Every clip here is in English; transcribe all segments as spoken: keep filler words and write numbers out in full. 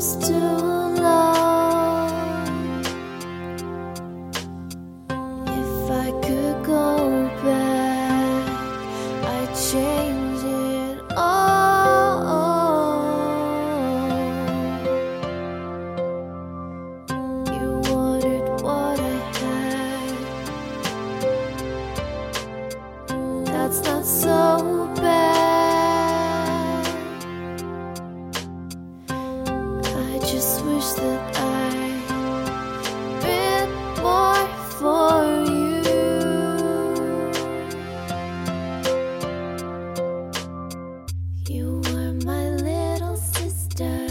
was too long. If I could go back, I'd change it all. You wanted what I had. That's not so bad. I just wish that I'd been more for you. You were my little sister.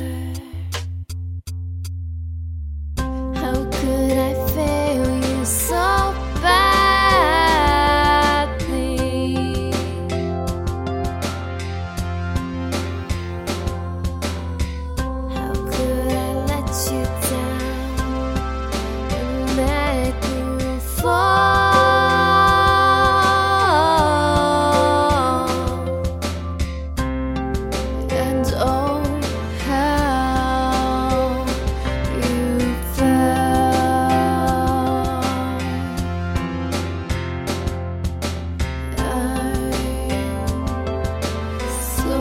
How could I fail you so badly? How could I let you down and make you fall? And oh, how you fell. I'm so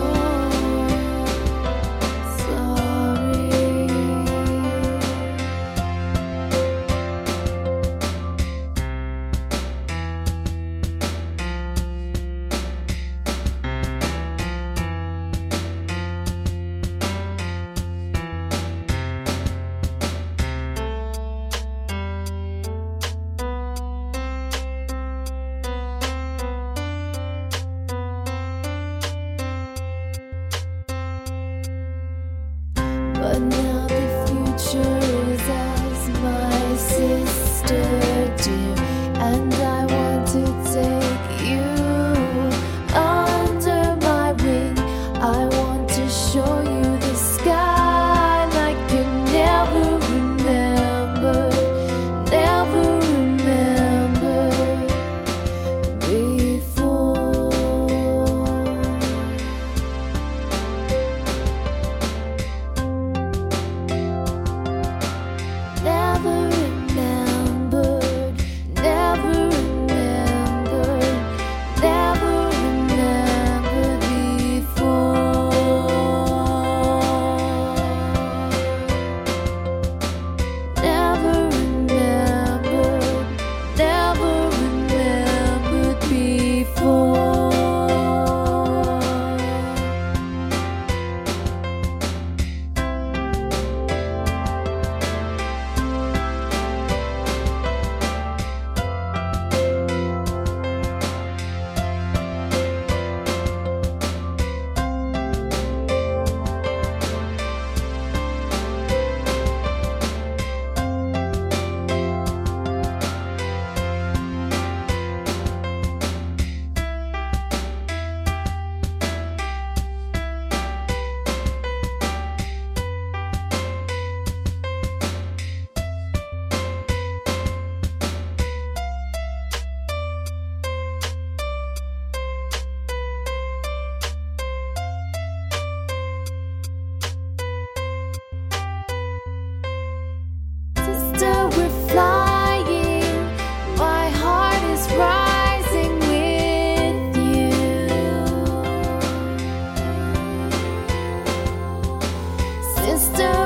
sorry. But now the future is as my sister dear, and I want to take you under my wing. I want to show you the sky like you never remembered, never remembered before. Never remembered, never remembered, never remembered before. Never remembered, never remembered before. Sister, we're flying. My heart is rising with you. Sister,